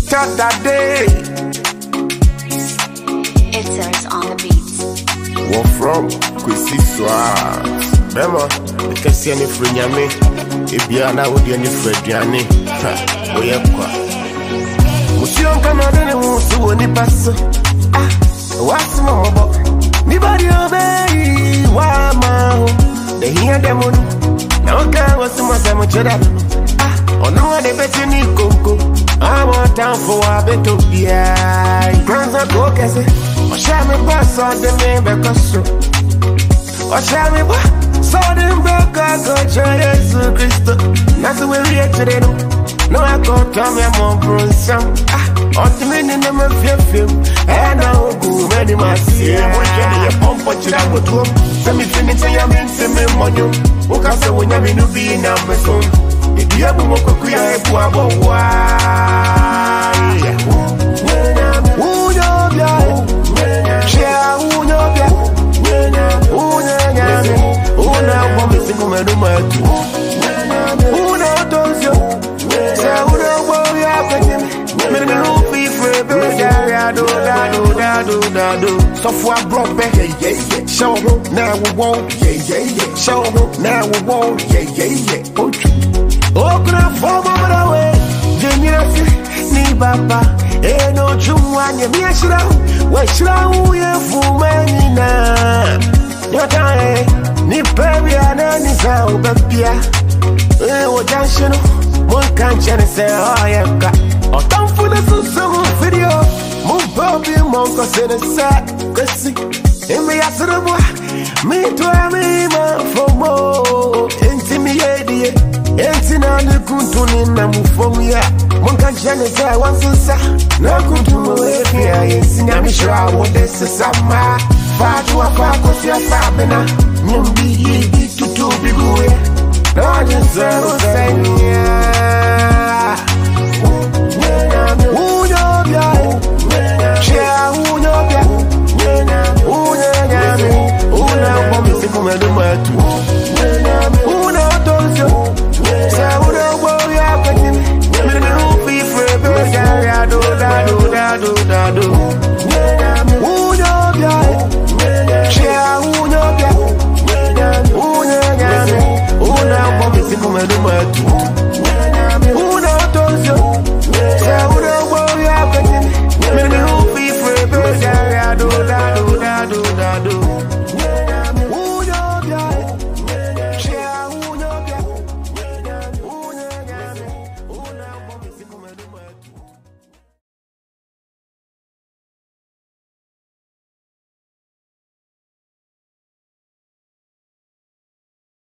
start that day. It turns on the beats. What from Kwesi Swaz. Remember, you can see any free yame. If you are now with any free yane. Oh, yeah, quoi. Monsieur Canada, who's the pass. Ah, what's my book? Nobody obey. Why, man? They hear them on. Now, I was so much of that. Ah, oh, no, they bet you need cocoa. I want time for a bit of beer. Grants are go, I say. Oh, shall me boss on the main because so. Oh, shall me boss? So them broke I go Jesus Christ. That's the way we are today. No, I can't tell me I'm on Brunson. On the minute, I'm a film. And I'll go ready my see. I'm watching your pump, what you have to do. Let me finish your mean to me, money. Who can say when you're in the being number soon? If you have a walk, we are a poor why. So for a broke back, show now we won't, show now we won't, oh, can I form over the way? Genius, ni papa, eh, no, Jumwan, me, I should have, what should I for many now? Your time, ni baby, and any sound, but yeah, what I should know, one can't say, oh, yeah, or don't for the some video. Move Bobby Monk, said a sack, Chrissy. And me after the boy, me to me, man, for more. Intimidated, ain't on the Kuntun, and move for me. Monka Janice, I want to say, no good to move here. Yes, I'm sure I want this summer. Far to a far, cause you're Fabina. Numbi, to be good. No, I just say, yeah.